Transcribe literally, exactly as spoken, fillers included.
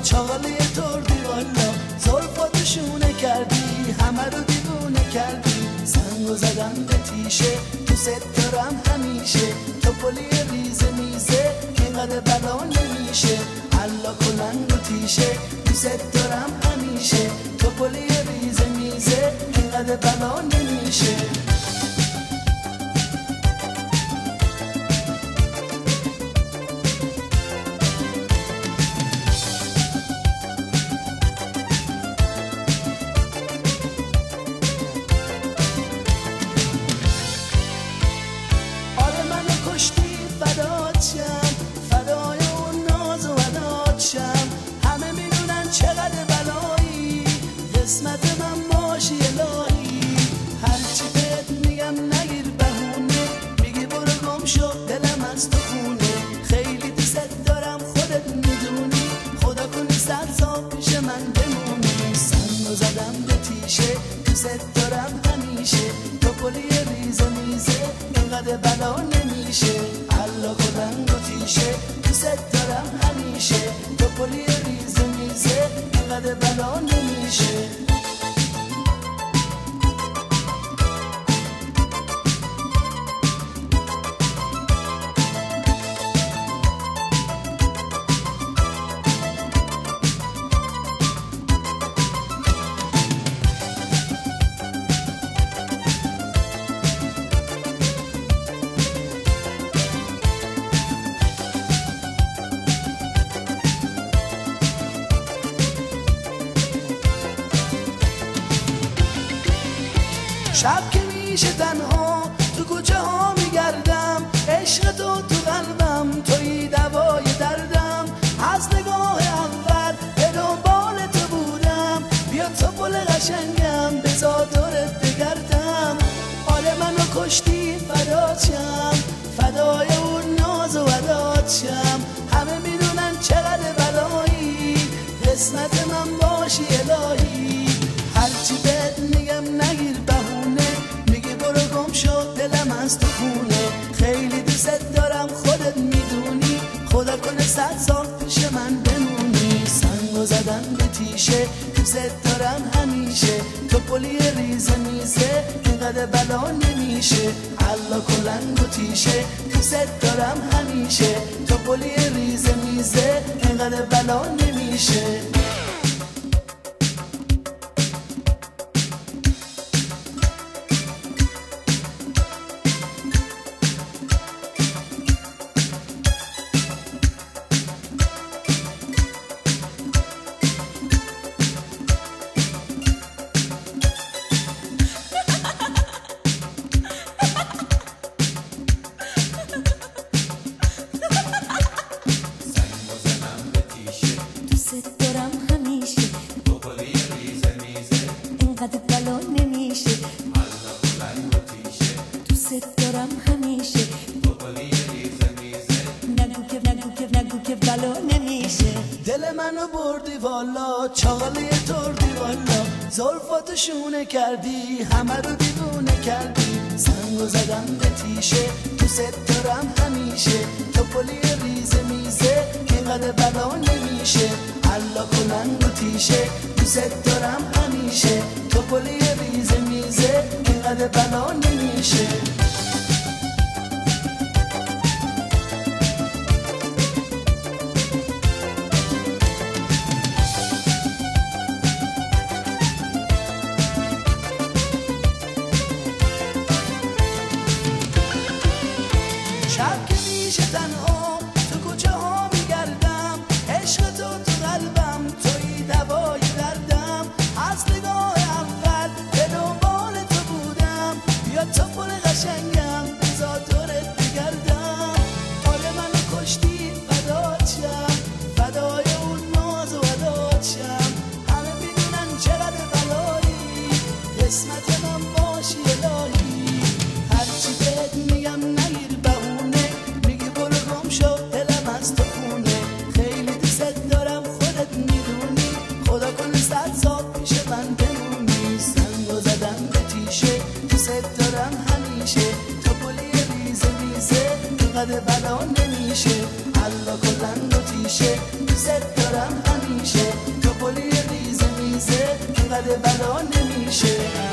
چاقالی تردی والا، زلفاتو شونه کردی همه رو دیوونه کردی. سنگو زدم به تیشه دوست دارم همیشه، تو پلی ریزه میزه که اینقدر بلا نمیشه. حالا کلنگ و تیشه دوست دارم همیشه، تو پلی ریزه میزه که اینقدر بلا نمیشه. فدای اون ناز و ودات شم، همه میدونن چقدر بلایی، قسمت من باشی الهی. هرچی بهت میگم نگیر بهونه، میگی برو گم شو دلم از تو خونه. خیلی دوست دارم خودت میدونی، خدا کنی صد سال پیش من بمونی. سنگو زدم به تیشه دوست دارم همیشه، تو پلی ریزه میزه اینقدر بلا نمیشه. حالا کلنگ و تیشه دوست دارم همیشه، تو پلی ریزه میزه اینقدر بلا نمیشه. شب که میشه تنها تو کوچه ها میگردم، عشق تو تو قلبم توی دوای دردم. از نگاه اول به دنبال تو بودم، بیا تو پل قشنگم بذار دورت بگردم. آره منو کشتی فدات شم، فدای اون ناز و ودات شم. همه میدونن چقدر بلایی، قسمت من باشی الهی. هرچی بهت میگم نگیر بهونه، میگی برو گم شو دلم از تو خونه. خیلی دوست دارم خودت میدونی، خدا کنه صد سال پیش من بمونی. سنگو زدم به تیشه دوست دارم همیشه، تو پلی ریزه میزه اینقدر بلا نمیشه. حالا کلنگ و تیشه دوست دارم همیشه، تو پلی ریزه میزه اینقدر بلا نمیشه. دل منو بردی والا، چاقالی تردی والا، زلفاتو شونه کردی همه رو دیوونه کردی. سنگو زدم به تیشه دوست دارم همیشه، تو پلی ریزه میزه اینقدر بلا نمیشه. حالا کلنگ و تیشه دوست دارم همیشه، تو پلی ریزه میزه اینقدر بلا نمیشه. شب که میشه تنها تو کوچه ها میگردم، عشق تو تو قلبم توی دوای دردم. از نگاه اول به دنبال تو بودم، بیا تو پل قشنگم بذار دورت بگردم. آره منو کشتی فدات شم، فدای اون ناز و ودات شم. همه میدونن چقدر بلایی، قسمت من باشی الهی. هرچی بهت میگم نگیر بهونه، میگی برو گم شو دلم از تو خونه. خیلی دوست دارم خودت میدونی، خدا کنه صد سال پیش من بمونی. سنگو زدم به تیشه دوست دارم همیشه، تو پلی ریزه میزه اینقدر بلا نمیشه. حالا کلنگ و پیشه دوست دارم همیشه تو پلی ریزه میزه انقدر بلا نمیشه